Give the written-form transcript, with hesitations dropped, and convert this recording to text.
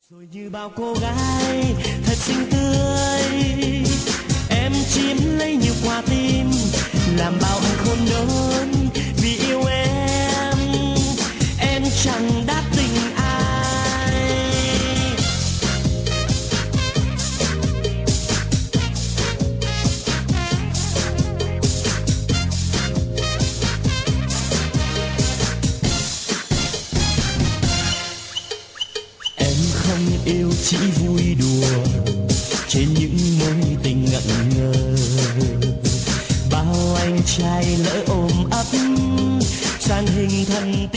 Rồi như bao cô gái thật xinh tươi, em chiếm lấy như quả tim, làm bao anh khôn lớn vì yêu em chẳng đáp tình ai. Em không yêu chỉ vui đùa trên những mối tình ngẩn ngơ, bao anh trai lỡ ôm ấp sang hình thần